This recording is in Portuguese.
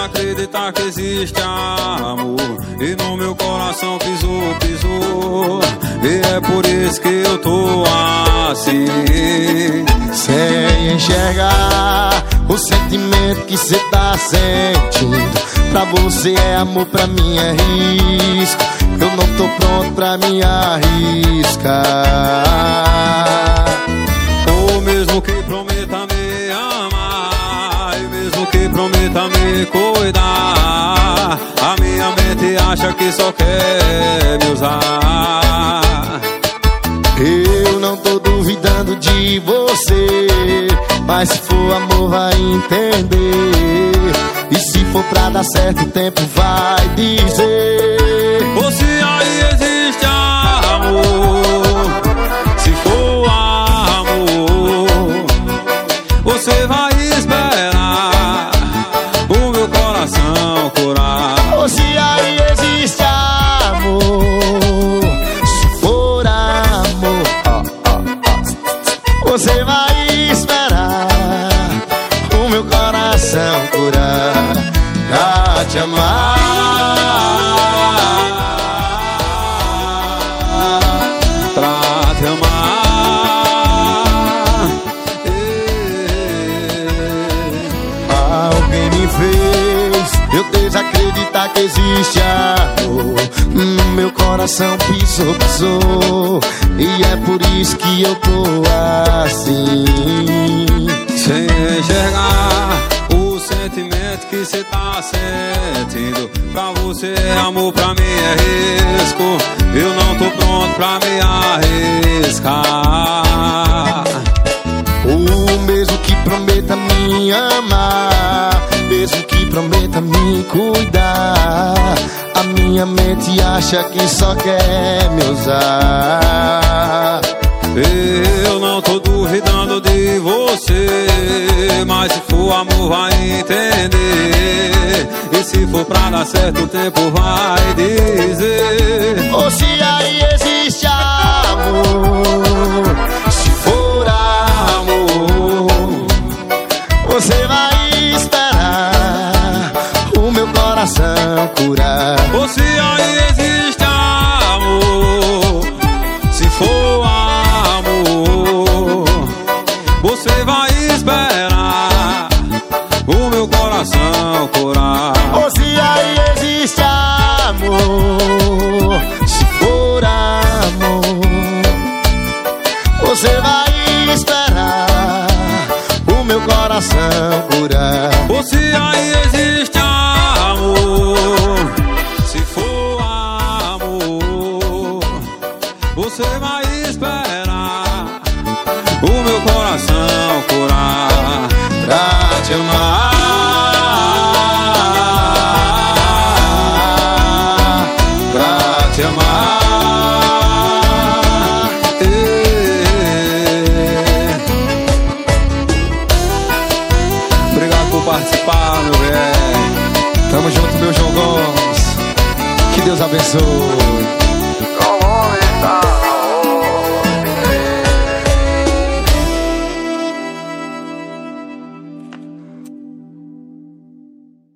acreditar que existe amor e no meu coração pisou. E é por isso que eu tô assim, sem enxergar o sentimento que cê tá sentindo. Pra você é amor, pra mim é risco. Eu não tô pronto pra me arriscar. Ou mesmo que prometa me amar, e mesmo que prometa me cuidar, a minha mente acha que só quer me usar. Eu não tô duvidando de você, mas se for amor vai entender. E se for pra dar certo o tempo vai dizer. Ou se aí existe amor, se for amor, você vai esperar o meu coração curar. Ou se aí existe amor, se for amor, você vai esperar o meu coração curar. Pra te amar, pra te amar. Alguém me fez eu desacreditar que existe amor. No meu coração pisou. E é por isso que eu tô assim, sem enxergar o sentimento que cê tá sentindo. Pra você é amor, pra mim é risco. Eu não tô pronto pra me arriscar. o mesmo que prometa me amar, mesmo que prometa me cuidar, a minha mente acha que só quer me usar. Eu não tô duvidando de você, mas se for amor vai entender. E se for pra dar certo o tempo vai dizer. Ou se aí existe amor, se for amor, você vai esperar o meu coração curar. Ou se aí existe amor, se for amor, você vai esperar o meu coração curar. Ou se aí existe amor, se for amor, você vai esperar o meu coração curar. Ou se aí existe amor, se for amor, você vai esperar o meu coração curar. Pra te amar, Pra te amar. Obrigado por participar, meu velho. tamo junto, meu João Gomes. Que Deus abençoe.